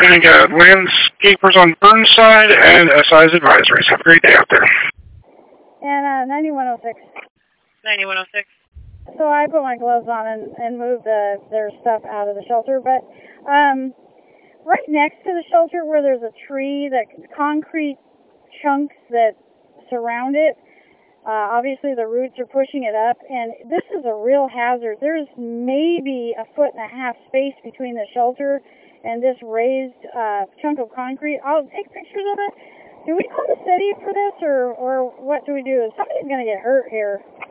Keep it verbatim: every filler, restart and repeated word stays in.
And got landscapers on Burnside and S I's advisories. Have a great day out there. And uh, ninety-one oh six. ninety-one oh six. So I put my gloves on and, and moved the, their stuff out of the shelter, but um, right next to the shelter where there's a tree, that concrete chunks that surround it, uh, obviously the roots are pushing it up, and this is a real hazard. There's maybe a foot and a half space between the shelter and this raised uh, chunk of concrete. I'll take pictures of it. Do we call the city for this, or, or what do we do? Somebody's going to get hurt here.